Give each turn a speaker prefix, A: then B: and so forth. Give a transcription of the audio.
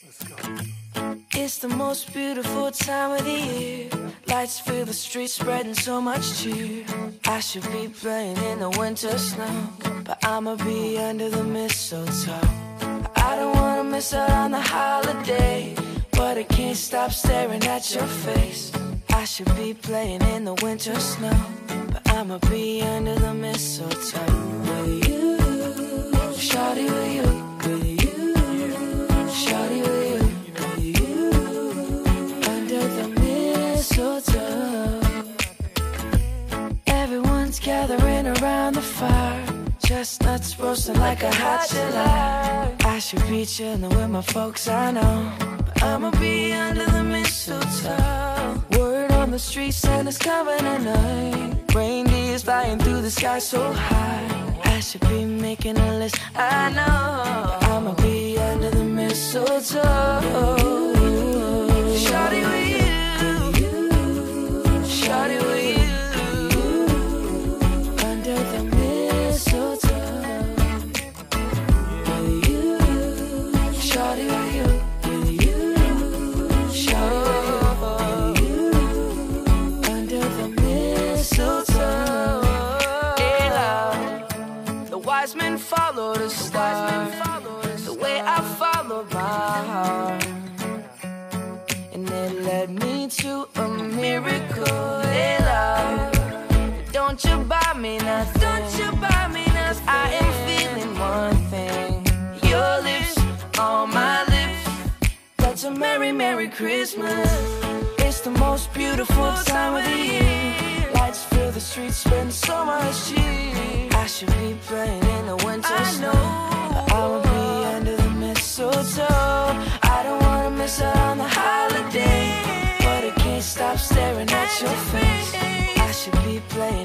A: It's the most beautiful time of the year. Lights fill the streets, spreading so much cheer. I should be playing in the winter snow, but I'ma be under the mistletoe. I don't wanna miss out on the holiday, but I can't stop staring at your face. I should be playing in the winter snow, but I'ma be under the mistletoe. With you, shawty, with you, with you, shawty, with you, with you, under the mistletoe. Everyone's gathering around the fire, chestnuts roasting like a hot July. I should be chilling with my folks, I know, but I'ma be under the mistletoe. Word on the street, Santa's coming tonight. Reindeer's flying through the sky so high. I should be making a list, I know, but I'ma be under the mistletoe. Shawty with you, shawty with you, under the mistletoe. With you, shawty with you, with you, shawty with you, under the mistletoe. The wise men follow the star, the way I follow my heart, and it led me to a miracle. Hey, love, don't you buy me nothing, don't you buy me nothing. I am feeling one thing, your lips on my lips. That's a merry, merry Christmas. It's the most beautiful time of the year. Lights fill the streets, spend so much cheer. I should be playing in the winter snow, but I'ma be under the mistletoe. I don't wanna miss out on the holiday, but I can't stop staring at your face. I should be playing